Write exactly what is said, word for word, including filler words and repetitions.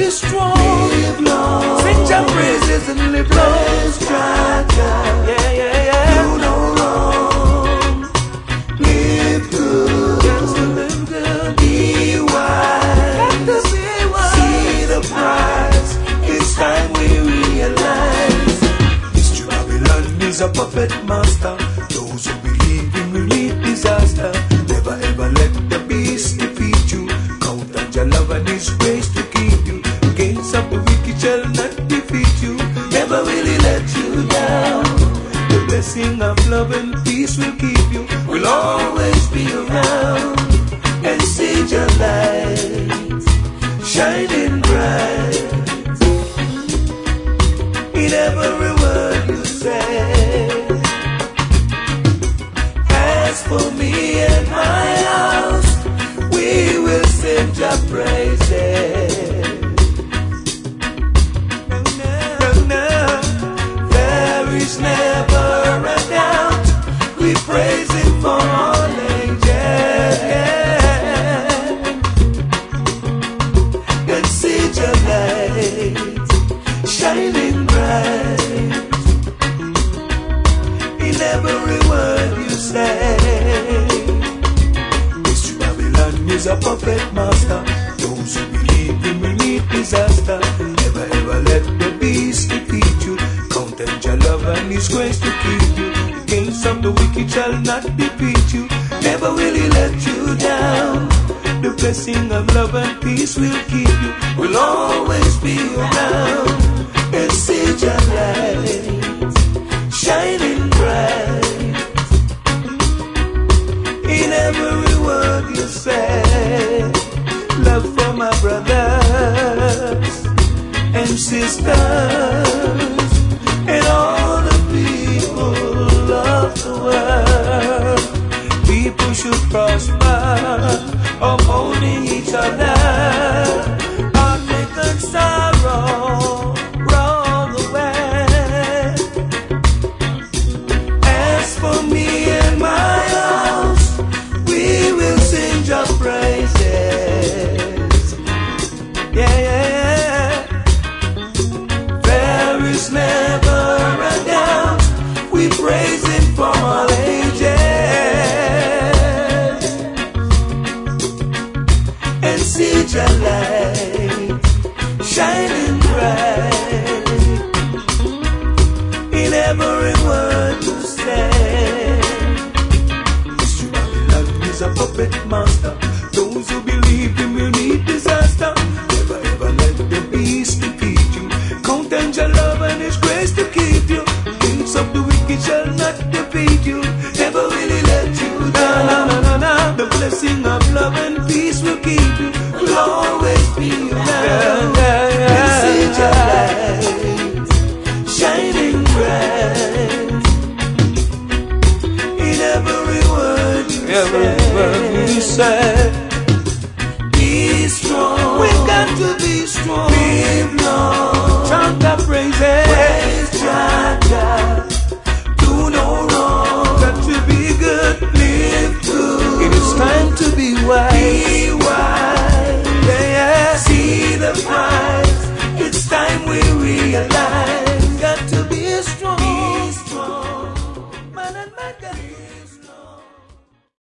be strong. Live long. Sing your praises and live long. Praise Jah, Jah. Yeah, yeah, yeah. Do no wrong. Live good. Just to live good. Be wise. Got to be wise. See the prize. It's time we realize. Mister Babylon is a puppet master. Those who believe him will meet disaster. Never ever let the beast defeat you. Count on your love and his grace to keep you. Gains of the wicked shall not defeat you. Never really let you down. The blessing of love and peace will keep you. We'll always be around and see your light shining bright in every word you say. As for me and my house, we will sing your praises. There is never a doubt. We praise him for all ages. And see your light shining bright in every word you say. Mister Babylon is a puppet master. Those who believe him will meet disaster. Never ever let the beast defeat you. Count on your love and his grace to keep you. The gains of the wicked shall not defeat you. Never will he let you down. The blessing of love and peace will keep you. We'll always be around and see your light shining bright in every word you say. Love for my brothers and sisters and all the people of the world. People should prosper, upholding each other. Heartache and sorrow roll away. As for me and my house, we will sing your praises. Yeah, yeah, yeah. There is never a doubt. We praise him for all ages. And see your light shining bright in every word you say. Mister Babylon is a puppet master. Those who believe him will meet disaster. Never ever let the beast defeat you. Count on your love and his grace to keep you. Kings of the wicked shall not defeat you. Never really let you down. Na, na, na, na. The blessing of love and peace will keep you. We'll always be around. Yeah, yeah, And see your yeah. light shining bright in every word you Every word you say. say. Be strong. We've got to be strong. Live long.